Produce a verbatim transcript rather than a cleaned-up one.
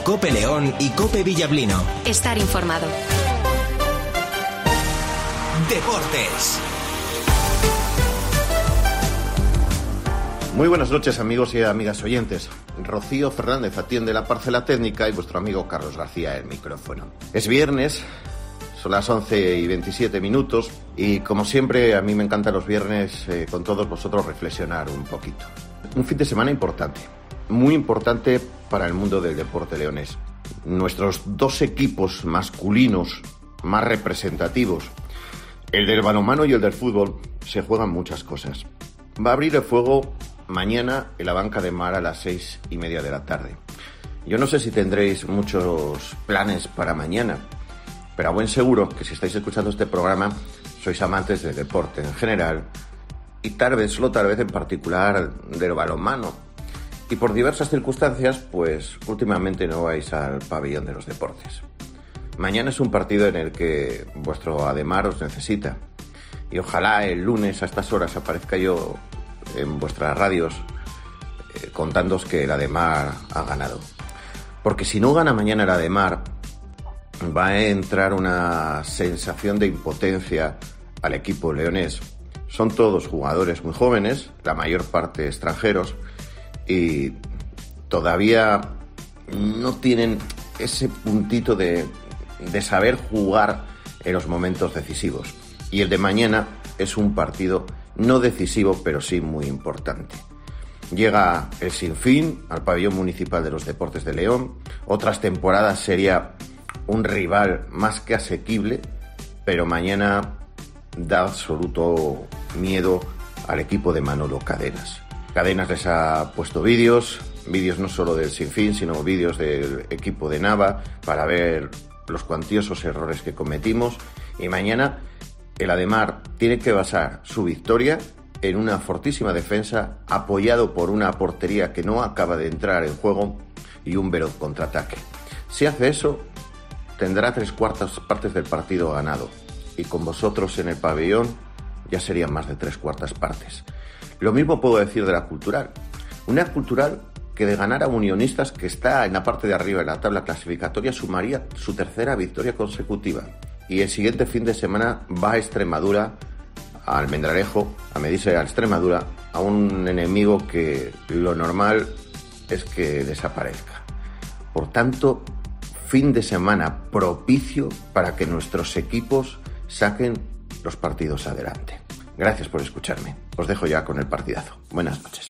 COPE León y COPE Villablino. Estar informado. Deportes. Muy buenas noches, amigos y amigas oyentes. Rocío Fernández atiende la parcela técnica y vuestro amigo Carlos García el micrófono. Es viernes, son las once y veintisiete minutos y, como siempre, a mí me encantan los viernes eh, con todos vosotros reflexionar un poquito. Un fin de semana importante, muy importante para el mundo del deporte leonés. Nuestros dos equipos masculinos más representativos, el del balonmano y el del fútbol, se juegan muchas cosas. Va a abrir el fuego mañana en la banca de mar a las seis y media de la tarde. Yo no sé si tendréis muchos planes para mañana, pero a buen seguro que si estáis escuchando este programa sois amantes del deporte en general y tal vez, solo tal vez en particular, del balonmano. Y por diversas circunstancias, pues últimamente no vais al pabellón de los deportes. Mañana es un partido en el que vuestro Ademar os necesita. Y ojalá el lunes a estas horas aparezca yo en vuestras radios eh, contándoos que el Ademar ha ganado. Porque si no gana mañana el Ademar, va a entrar una sensación de impotencia al equipo leonés. Son todos jugadores muy jóvenes, la mayor parte extranjeros, y todavía no tienen ese puntito de, de saber jugar en los momentos decisivos. Y el de mañana es un partido no decisivo, pero sí muy importante. Llega el Sinfín al pabellón municipal de los Deportes de León. Otras temporadas sería un rival más que asequible, pero mañana da absoluto miedo al equipo de Manolo Cadenas. Cadenas les ha puesto vídeos, vídeos no solo del Sinfín, sino vídeos del equipo de Nava para ver los cuantiosos errores que cometimos. Y mañana el Ademar tiene que basar su victoria en una fortísima defensa, apoyado por una portería que no acaba de entrar en juego y un veloz contraataque. Si hace eso, tendrá tres cuartas partes del partido ganado, y con vosotros en el pabellón ya serían más de tres cuartas partes. Lo mismo puedo decir de la Cultural. Una Cultural que, de ganar a Unionistas, que está en la parte de arriba de la tabla clasificatoria, sumaría su tercera victoria consecutiva. Y el siguiente fin de semana va a Extremadura, a Almendralejo, a medirse a Extremadura, a un enemigo que lo normal es que desaparezca. Por tanto, fin de semana propicio para que nuestros equipos saquen los partidos adelante. Gracias por escucharme. Os dejo ya con el partidazo. Buenas noches.